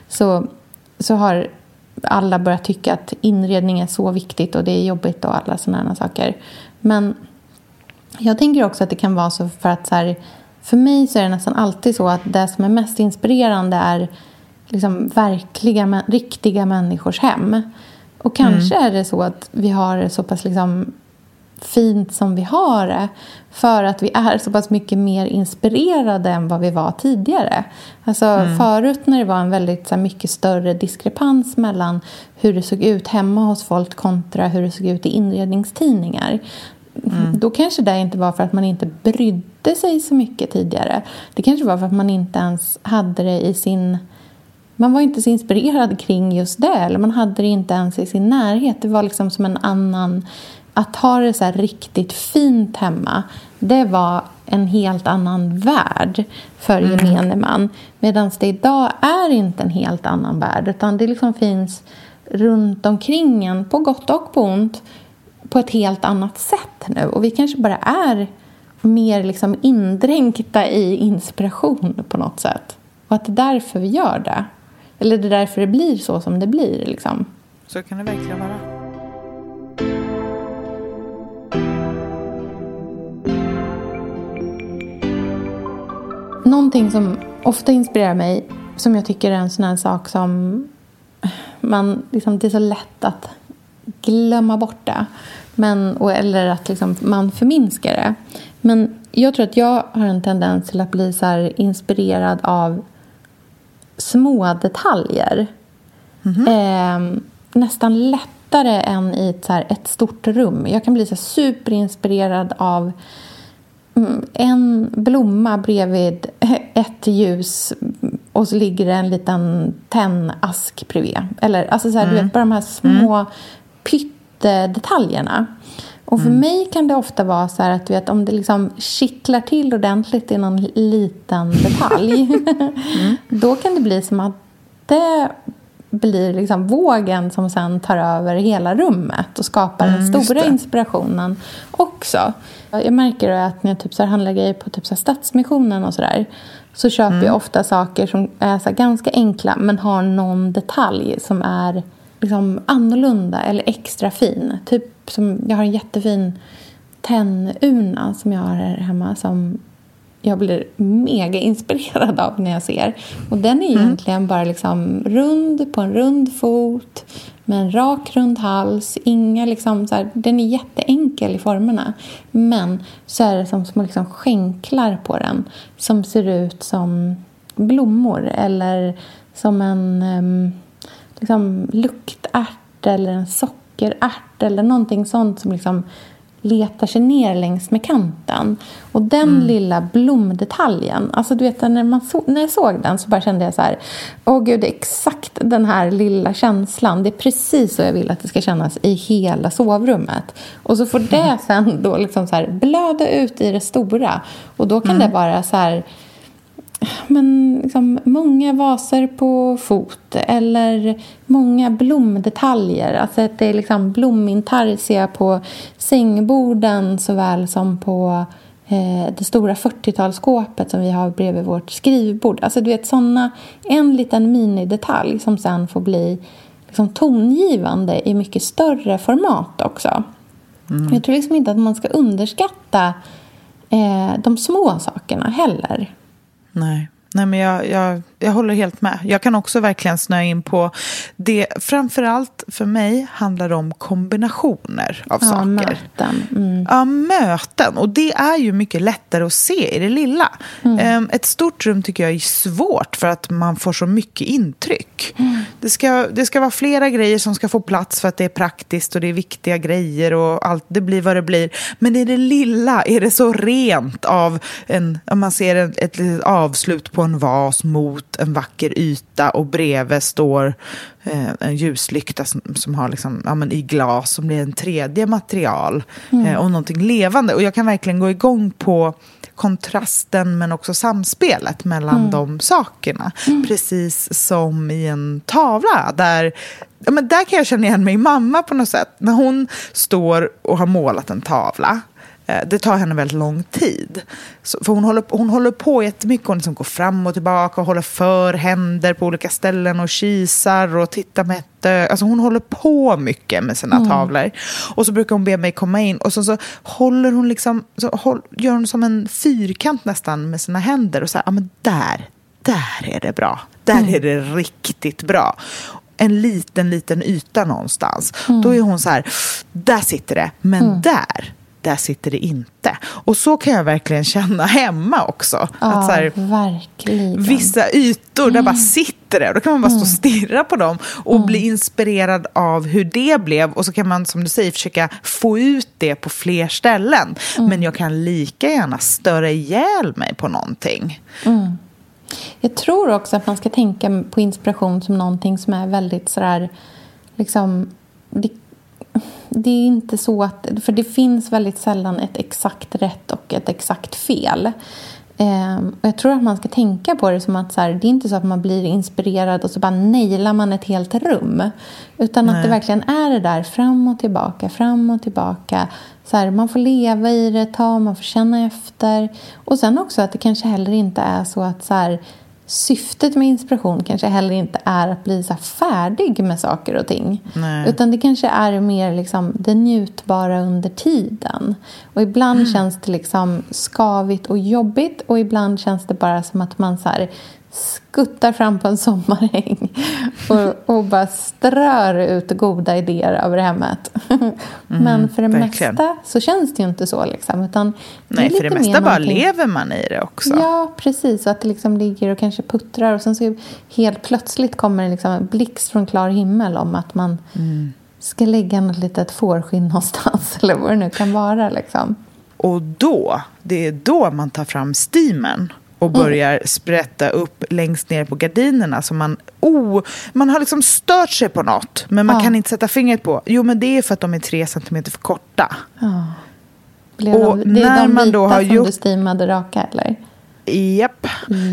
så har alla börjat tycka att inredning är så viktigt och det är jobbigt och alla sådana saker. Men jag tänker också att det kan vara så, för att så här, för mig så är det nästan alltid så att det som är mest inspirerande är liksom riktiga människors hem. Och kanske är det så att vi har det så pass liksom fint som vi har det för att vi är så pass mycket mer inspirerade än vad vi var tidigare. Alltså förut när det var en väldigt så här, mycket större diskrepans mellan hur det såg ut hemma hos folk kontra hur det såg ut i inredningstidningar. Då kanske det inte var för att man inte brydde sig så mycket tidigare. Det kanske var för att man inte ens hade det i sin... Man var inte så inspirerad kring just det. Eller man hade det inte ens i sin närhet. Det var liksom som en annan... Att ha det så här riktigt fint hemma, det var en helt annan värld för gemene man. Medan det idag är inte en helt annan värld. Utan det liksom finns runt omkring en, på gott och på ont, på ett helt annat sätt nu. Och vi kanske bara är mer liksom indränkta i inspiration på något sätt. Och att det är därför vi gör det. Eller det är därför det blir så som det blir liksom. Så kan det verkligen vara. Någonting som ofta inspirerar mig, som jag tycker är en sån här sak som man liksom, det är så lätt att glömma bort det. Eller att liksom man förminskar det. Men jag tror att jag har en tendens till att bli så här inspirerad av små detaljer. Nästan lättare än i ett stort rum. Jag kan bli så superinspirerad av en blomma bredvid ett ljus och så ligger det en liten tennask bredvid. Eller alltså så här, du vet, bara de här små pyttedetaljerna. Och för mig kan det ofta vara så här att du vet, om det liksom kittlar till ordentligt i någon liten detalj då kan det bli som att det blir liksom vågen som sen tar över hela rummet och skapar den stora inspirationen också. Jag märker att när jag typ så här handlar grejer på typ så här Stadsmissionen och sådär, så köper jag ofta saker som är så här ganska enkla men har någon detalj som är liksom annorlunda eller extra fin. Typ som jag har en jättefin tennurna som jag har här hemma som jag blir mega inspirerad av när jag ser. Och den är egentligen bara liksom rund på en rund fot med en rak rund hals. Inga liksom så här, den är jätteenkel i formerna. Men så är det som små liksom skänklar på den som ser ut som blommor eller som en liksom luktärt eller en sockerärt eller någonting sånt som liksom letar sig ner längs med kanten. Och den lilla blomdetaljen, alltså du vet när jag såg den så bara kände jag så här, åh gud, det är exakt den här lilla känslan, det är precis så jag vill att det ska kännas i hela sovrummet. Och så får det sen då liksom så här blöda ut i det stora, och då kan det vara så här men liksom många vaser på fot eller många blomdetaljer. Alltså att det är liksom blomintarsia på sängborden såväl som på det stora 40-talsskåpet som vi har bredvid vårt skrivbord. Alltså du vet sådana, en liten minidetalj som sen får bli liksom tongivande i mycket större format också. Jag tror liksom inte att man ska underskatta de små sakerna heller. Nej, men jag håller helt med. Jag kan också verkligen snöa in på det. Framförallt för mig handlar det om kombinationer av saker. Möten. Ja, möten. Och det är ju mycket lättare att se i det lilla. Ett stort rum tycker jag är svårt för att man får så mycket intryck. Det ska vara flera grejer som ska få plats för att det är praktiskt och det är viktiga grejer och allt, det blir vad det blir. Men i det lilla är det så rent av om man ser ett litet avslut på en vas mot en vacker yta och bredvid står en ljuslykta som har liksom, i glas som blir en 3D-material och någonting levande. Och jag kan verkligen gå igång på kontrasten men också samspelet mellan de sakerna. Precis som i en tavla där kan jag känna igen mig mamma på något sätt. När hon står och har målat en tavla. Det tar henne väldigt lång tid. För hon håller på jättemycket. Hon liksom går fram och tillbaka och håller för händer på olika ställen och kisar och tittar med alltså hon håller på mycket med sina tavlor. Och så brukar hon be mig komma in och så håller hon liksom gör hon som en fyrkant nästan med sina händer och så här, men där är det bra. Där är det riktigt bra. En liten yta någonstans. Då är hon så här, där sitter det, men där sitter det inte. Och så kan jag verkligen känna hemma också. Att så här, verkligen. Vissa ytor där bara sitter det. Då kan man bara stå och stirra på dem. Och bli inspirerad av hur det blev. Och så kan man, som du säger, försöka få ut det på fler ställen. Men jag kan lika gärna störa ihjäl mig på någonting. Jag tror också att man ska tänka på inspiration som någonting som är väldigt sådär liksom, det är inte så att, för det finns väldigt sällan ett exakt rätt och ett exakt fel. Och jag tror att man ska tänka på det som att så här, det är inte så att man blir inspirerad och så bara nailar man ett helt rum. Utan att det verkligen är det där fram och tillbaka. Så här, man får leva i det, man får känna efter. Och sen också att det kanske heller inte är så att så här, syftet med inspiration kanske heller inte är att bli så här färdig med saker och ting. Utan det kanske är mer liksom det njutbara under tiden. Och ibland känns det liksom skavigt och jobbigt. Och ibland känns det bara som att man så här skuttar fram på en sommaräng och bara strör ut goda idéer över hemmet. Men för det mesta så känns det ju inte så liksom, utan nej, för det mesta bara lever man i det också. Ja, precis, att det liksom ligger och kanske puttrar och sen så helt plötsligt kommer det liksom en blixt från klar himmel om att man ska lägga något litet fårskinn någonstans eller vad det nu kan vara liksom. Och det är då man tar fram steamen och börjar sprätta upp längst ner på gardinerna. Så man har liksom stört sig på något. Men man kan inte sätta fingret på. Jo, men det är för att de är 3 centimeter för korta. Det är de vita som du steamade raka, eller? Japp.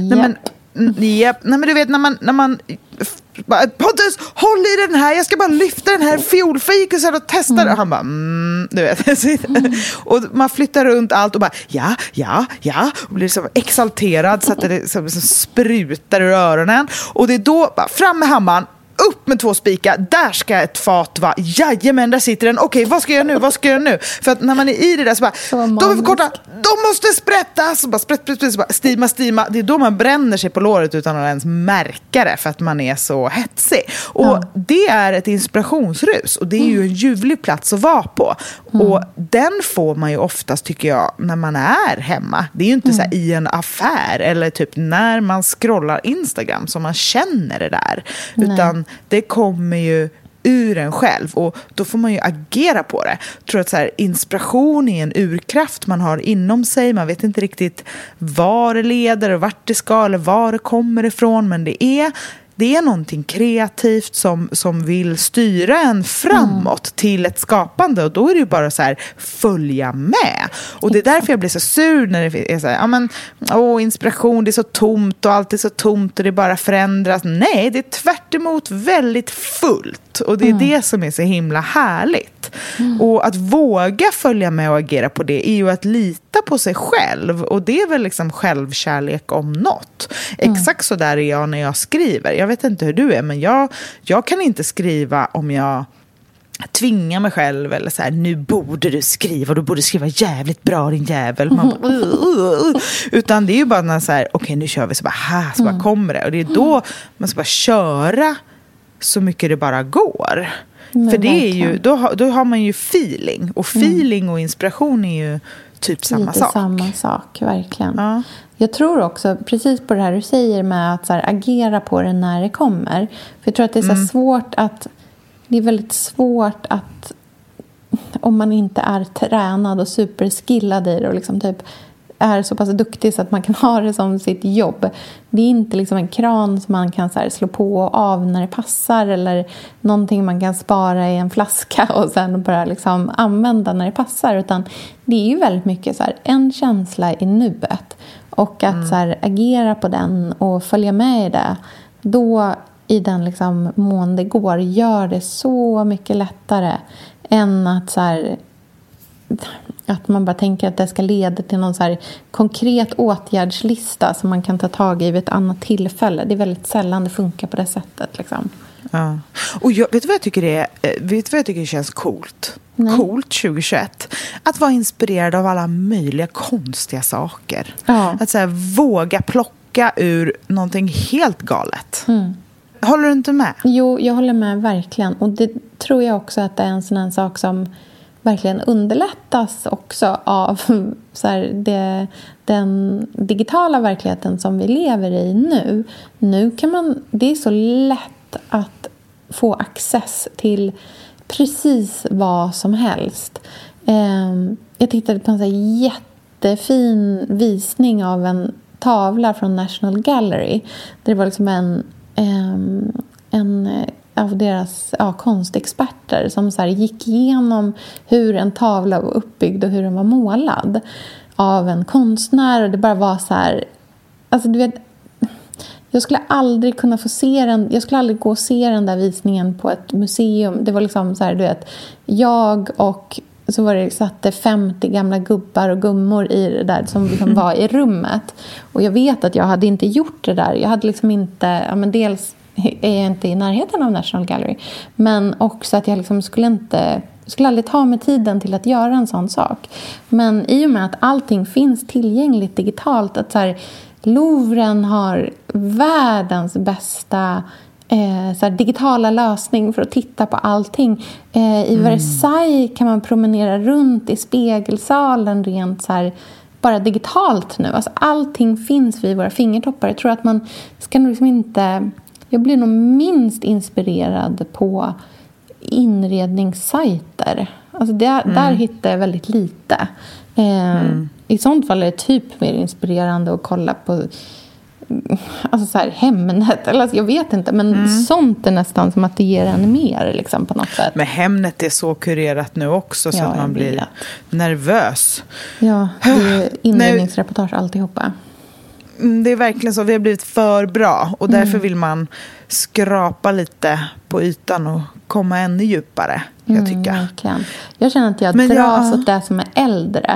Nej, men du vet när man Pontus, håll i den här, jag ska bara lyfta den här fiolfikusen och testa det. Och han bara, du vet. Och man flyttar runt allt och bara, ja. Och blir så exalterad så att det så sprutar ur öronen. Och det är då, bara, fram med hammaren, upp med 2 spikar, där ska ett fat vara. Jajamän, där sitter den. Okej, vad ska jag göra nu? För att när man är i det där så bara, de är för korta, de måste sprättas. Så bara sprätt, så bara stima. Det är då man bränner sig på låret utan att ens märka det, för att man är så hetsig. Och det är ett inspirationsrus. Och det är ju en ljuvlig plats att vara på. Och den får man ju oftast, tycker jag, när man är hemma. Det är ju inte så här i en affär eller typ när man scrollar Instagram som man känner det där. Utan det kommer ju ur en själv, och då får man ju agera på det. Jag tror att så här, inspiration är en urkraft man har inom sig. Man vet inte riktigt var det leder och vart det ska eller var det kommer ifrån, men det är det är någonting kreativt som vill styra en framåt till ett skapande. Och då är det ju bara så här, följa med. Och det är därför jag blir så sur när det är så här, inspiration, det är så tomt och allt är så tomt och det bara förändras. Nej, det är tvärt emot väldigt fullt. Och det är det som är så himla härligt. Och att våga följa med och agera på det är ju att lita på sig själv. Och det är väl liksom självkärlek om något. Exakt så där är jag när jag skriver. Jag vet inte hur du är, men jag kan inte skriva om jag tvingar mig själv eller så här, nu borde du skriva, du borde skriva jävligt bra din jävel. Man bara, utan det är ju bara när så här, okej, nu kör vi, så bara, så bara kommer det. Och det är då man ska bara köra så mycket det bara går. Men för det är ju, då har man ju feeling. Och feeling och inspiration är ju typ samma lite sak. Samma sak, verkligen. Ja. Jag tror också, precis på det här du säger med att så här, agera på det när det kommer. För jag tror att det är så svårt att, det är väldigt svårt att, om man inte är tränad och superskillad i det och liksom typ är så pass duktig så att man kan ha det som sitt jobb. Det är inte liksom en kran som man kan så här slå på och av när det passar, eller någonting man kan spara i en flaska och sen bara liksom använda när det passar, utan det är ju väldigt mycket så här, en känsla i nuet, och att så här, agera på den och följa med i det, då i den liksom mån det går, gör det så mycket lättare än att så här, att man bara tänker att det ska leda till någon så här konkret åtgärdslista som man kan ta tag i vid ett annat tillfälle. Det är väldigt sällan det funkar på det sättet liksom. Ja. Och vet du vad jag tycker känns coolt? Nej. Coolt 2021. Att vara inspirerad av alla möjliga konstiga saker. Ja. Att så här, våga plocka ur någonting helt galet. Håller du inte med? Jo, jag håller med verkligen. Och det tror jag också att det är en sån här sak som verkligen underlättas också av så här, den digitala verkligheten som vi lever i nu. Nu kan man, det är så lätt att få access till precis vad som helst. Jag tittade på en så här jättefin visning av en tavla från National Gallery. Det var liksom en av deras konstexperter som så här gick igenom hur en tavla var uppbyggd och hur den var målad av en konstnär, och det bara var så här, alltså du vet, jag skulle aldrig kunna få se den, jag skulle aldrig gå och se den där visningen på ett museum. Det var liksom så här, du vet, jag och så var det satte 50 gamla gubbar och gummor i det där som liksom var i rummet, och jag vet att jag hade inte gjort det där, jag hade liksom inte, men dels är jag inte i närheten av National Gallery, men också att jag liksom skulle aldrig ta mig tiden till att göra en sån sak. Men i och med att allting finns tillgängligt digitalt, att så här, Louvren har världens bästa så här, digitala lösning för att titta på allting. I Versailles kan man promenera runt i spegelsalen rent så här, bara digitalt nu. Alltså, allting finns vid våra fingertoppar. Jag tror att man ska nog liksom inte... Jag blir nog minst inspirerad på inredningssajter. Alltså där hittar jag väldigt lite. I sånt fall är det typ mer inspirerande att kolla på alltså så här, Hemnet. Eller, alltså, jag vet inte, men sånt är nästan som att det ger en mer liksom, på något sätt. Men Hemnet är så kurerat nu också så att man blir nervös. Ja, det är inredningsreportage alltihopa. Det är verkligen så. Vi har blivit för bra. Och därför vill man skrapa lite på ytan och komma ännu djupare. Jag tycker. Verkligen. Jag känner att jag dras åt det som är äldre.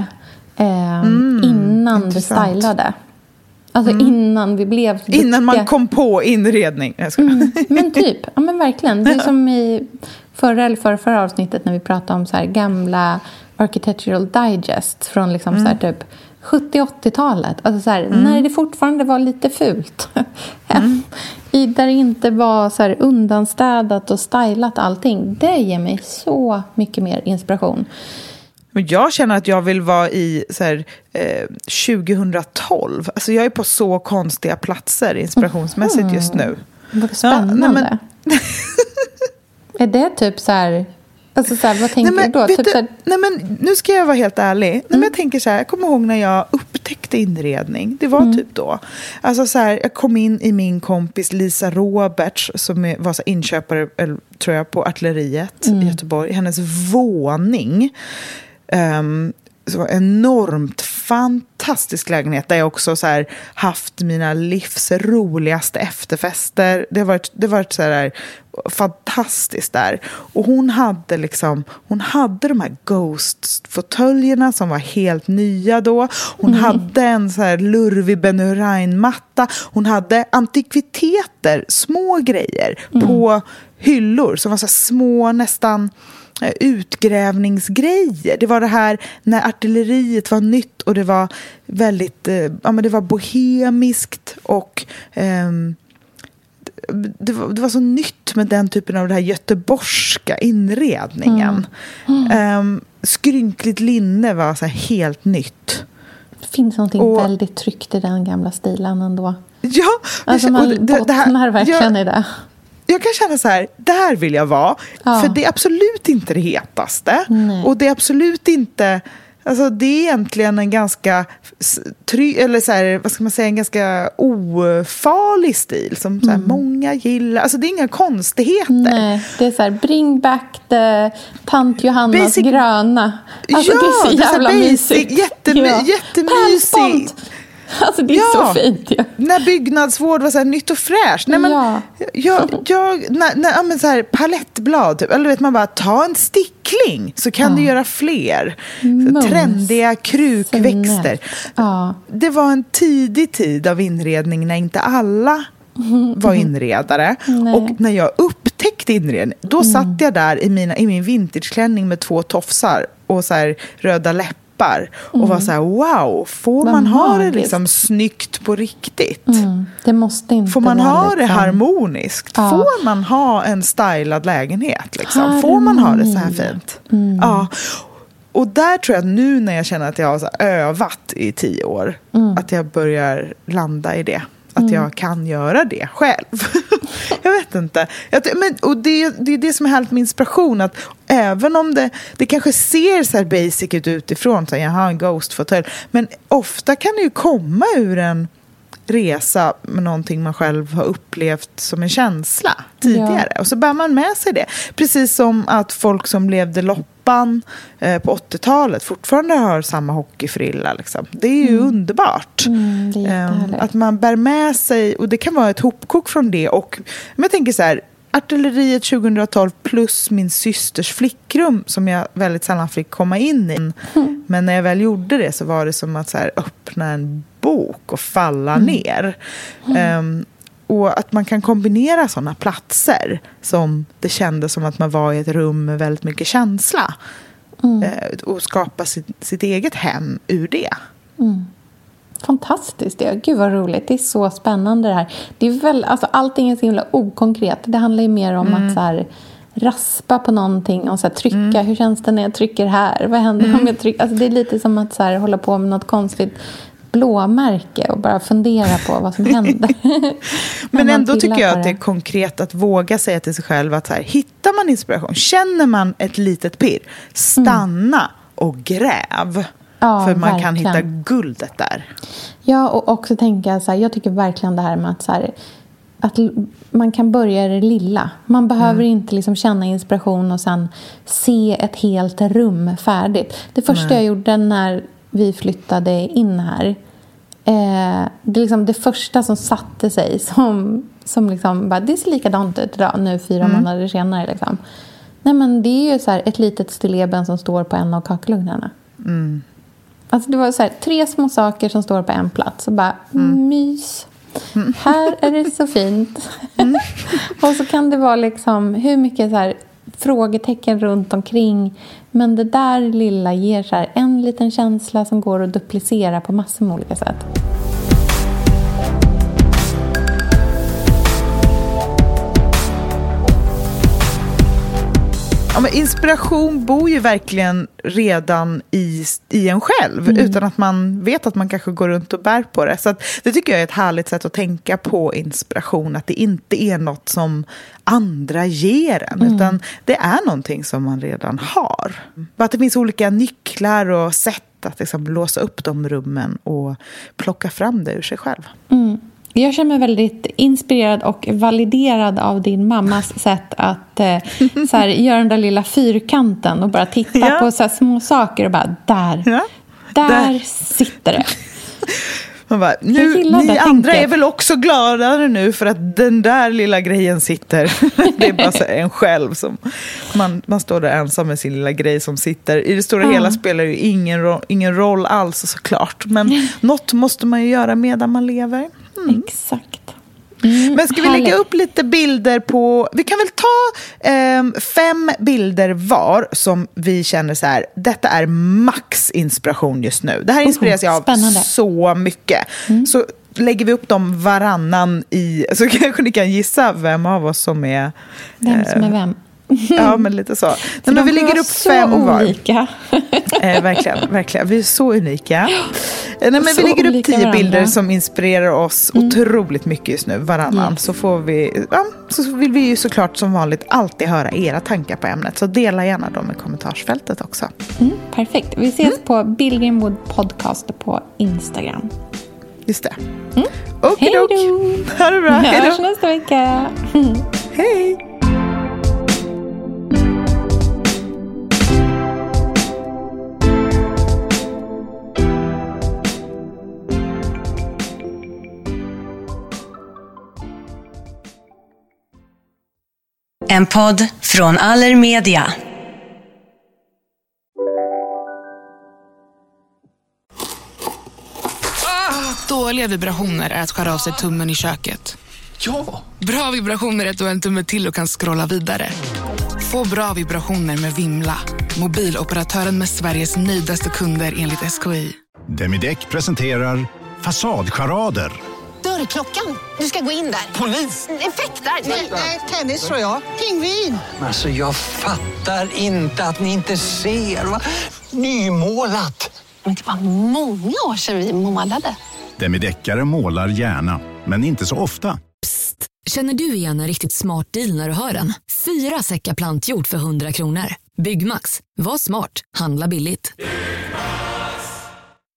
Innan vi stylade. Alltså innan vi blev duktiga. Innan man kom på inredning. Men typ. Ja, men verkligen. Det är som i förra avsnittet när vi pratade om så här gamla Architectural Digest från liksom så här typ 70-80-talet. Alltså så här, när det fortfarande var lite fult. Där det inte var så här undanstädat och stylat allting. Det ger mig så mycket mer inspiration. Men jag känner att jag vill vara i så här, 2012. Alltså jag är på så konstiga platser inspirationsmässigt just nu. Vad spännande. Är det typ så här... Alltså så här, vad tänker du då? Nej, men nu ska jag vara helt ärlig. Men jag tänker så här, jag kommer ihåg när jag upptäckte upptäckte inredning, det var typ då. Alltså så här, jag kom in i min kompis Lisa Roberts som var så inköpare, tror jag, på Artilleriet i Göteborg. Hennes våning. Så enormt fantastisk lägenhet där jag också så här haft mina livs roligaste efterfester. Det har varit så här fantastiskt där. Och hon hade de här Ghost-fåtöljerna som var helt nya då. Hon hade en så här lurvig Ben Hurain-matta. Hon hade antikviteter, små grejer på hyllor som var så små, nästan utgrävningsgrejer. Det var det här när Artilleriet var nytt och det var väldigt det var bohemiskt och det var så nytt med den typen av det här göteborgska inredningen. Skrynkligt linne var så här helt nytt. Det finns någonting väldigt tryggt i den gamla stilen ändå. Ja, alltså man bottnar verkligen i det. Jag kan känna så här, där vill jag vara. Ja. För det är absolut inte det hetaste. Nej. Och det är absolut inte... Alltså det är egentligen en ganska eller så här, vad ska man säga, en ganska ofarlig stil som så här, många gillar. Alltså det är inga konstigheter. Nej, det är så här, bring back the tant Johannas basic, gröna. Alltså ja, det är så jävla mysigt. Jättemysigt. Alltså det är så fint. Ja. När byggnadsvård var så här nytt och fräscht. Nej, men, när så här palettblad typ, eller vet man bara ta en stickling så kan du göra fler. Så trendiga krukväxter. Det var en tidig tid av inredning när inte alla var inredare. Och när jag upptäckte inredning, då satt jag där i min vintageklänning med 2 tofsar och så här röda läppar och var så här, wow, får man ha det liksom snyggt på riktigt? Det måste inte. Får man ha det harmoniskt? Får man ha en stylad lägenhet liksom? Får man ha det så här fint? Ja. Och där tror jag att nu när jag känner att jag har så övat i 10 år att jag börjar landa i det. Att jag kan göra det själv. Jag vet inte. Och det är det som är helt med inspiration. Att även om det kanske ser så här basic ut utifrån. Så jag har en Ghost-fåtölj. Men ofta kan det ju komma ur en resa med någonting man själv har upplevt som en känsla tidigare. Och så bär man med sig det. Precis som att folk som levde loppan på 80-talet fortfarande har samma hockeyfrilla. Liksom. Det är ju underbart. Att man bär med sig, och det kan vara ett hopkok från det. Och men jag tänker så här, Artilleriet 2012 plus min systers flickrum som jag väldigt sällan fick komma in i. Men när jag väl gjorde det så var det som att så här, öppna en bok och falla ner. Och att man kan kombinera sådana platser som det kändes som att man var i ett rum med väldigt mycket känsla. Och skapa sitt eget hem ur det. Fantastiskt. Gud vad roligt. Det är så spännande det här. Det är väl, alltså, allting är så himla okonkret. Det handlar ju mer om att så här, raspa på någonting och så här, trycka. Hur känns det när jag trycker här? Vad händer om jag trycker? Alltså, det är lite som att så här, hålla på med något konstigt blåmärke och bara fundera på vad som händer. Men ändå tycker jag att det är konkret att våga säga till sig själv att så här, hittar man inspiration, känner man ett litet pirr, stanna och gräv. Ja, för man verkligen kan hitta guldet där. Ja, och också tänka så här, jag tycker verkligen det här med att, så här, att man kan börja i det lilla. Man behöver inte liksom känna inspiration och sen se ett helt rum färdigt. Det första jag gjorde när vi flyttade in här, det är liksom det första som satte sig som liksom bara, det ser likadant ut idag nu 4 månader senare liksom. Nej, men det är ju så här ett litet stilleben som står på en av kakelugnarna. Alltså det var så här 3 små saker som står på en plats och bara mys. Här är det så fint. Och så kan det vara liksom hur mycket så här frågetecken runt omkring, men det där lilla ger så här en liten känsla som går att duplicera på massor med olika sätt. Ja, men inspiration bor ju verkligen redan i en själv utan att man vet att man kanske går runt och bär på det. Så att det tycker jag är ett härligt sätt att tänka på inspiration. Att det inte är något som andra ger en utan det är någonting som man redan har. Att det finns olika nycklar och sätt lätt att liksom låsa upp de rummen och plocka fram det ur sig själv. Jag känner mig väldigt inspirerad och validerad av din mammas sätt att så här, göra den där lilla fyrkanten och bara titta på så här små saker och bara där sitter det. Man bara, ni andra är väl också gladare nu för att den där lilla grejen sitter. Det är bara så en själv som man står där ensam med sin lilla grej som sitter. I det stora hela spelar ju ingen roll alls såklart. Men något måste man ju göra medan man lever. Exakt. Men ska vi lägga upp lite bilder på... Vi kan väl ta 5 bilder var som vi känner så här, detta är max inspiration just nu. Det här inspireras jag av så mycket. Så lägger vi upp dem varannan i... Så kanske ni kan gissa vem av oss som är... Vem som är vem. Ja, men lite så. Men vi lägger upp 5 var. Olika. Verkligen. Vi är så unika. Nej, men vi lägger upp 10 bilder som inspirerar oss otroligt mycket just nu, varannan. Så får vi, så vill vi ju såklart som vanligt alltid höra era tankar på ämnet. Så dela gärna dem i kommentarsfältet också. Perfekt. Vi ses på Billgrenwood Podcast på Instagram. Just det. Okidok. Ha det bra. Vi hörs nästa vecka. Hej. En podd från Allermedia. Dåliga vibrationer är att skära av sig tummen i köket. Ja! Bra vibrationer är att du har en tumme till och kan scrolla vidare. Få bra vibrationer med Vimla. Mobiloperatören med Sveriges nöjdaste kunder enligt SKI. Demideck presenterar Fasadcharader. Dörrklockan. Du ska gå in där. Polis? Effektar? Nej, tennis tror jag. Pingvin. Alltså jag fattar inte att ni inte ser. Nymålat. Men det var många år sedan vi målade. Demideckare målar gärna, men inte så ofta. Psst, känner du igen en riktigt smart deal när du hör den? 4 säckar plantjord för 100 kronor. Byggmax, var smart, handla billigt.